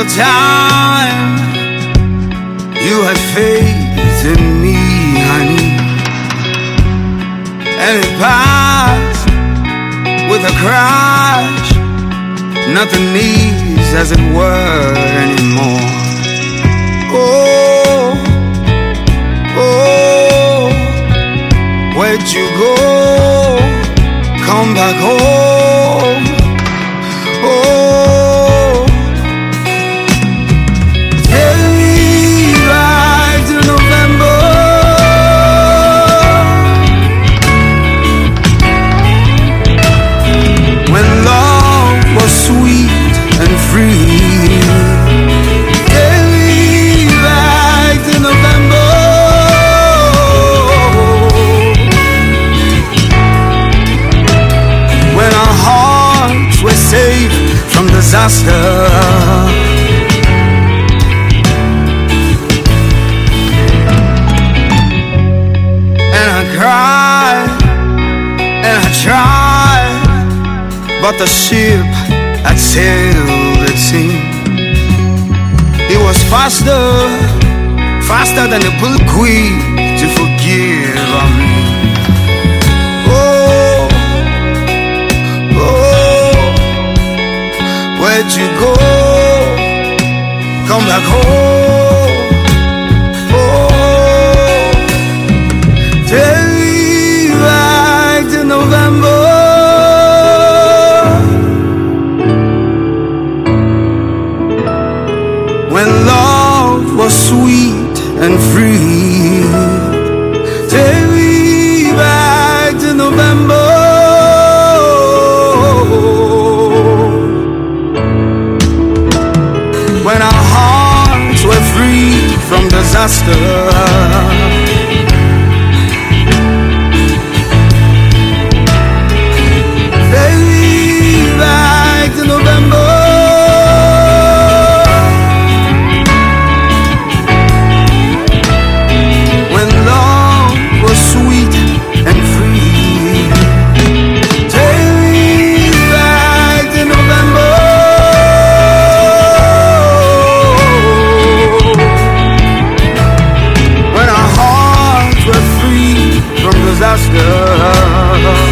the time you had faith in me, honey, and it passed with a crash. Nothing is as it were anymore. Oh, oh, where'd you go? Come back home. Oh, take me back to November, when love was sweet and free. Take me back to November, when our hearts were safe from disaster. And I cried and I tried, but the ship had sailed, it seemed. It was faster, faster than the bullet quick to forgive me. Oh, oh, where'd you go? Come back home. Oh, take me back to November, when love was sweet and free. Take me back to November, when our hearts were free from disaster. Take me back to November, when love was sweet and free. Take me back to November, when our hearts were free from disaster.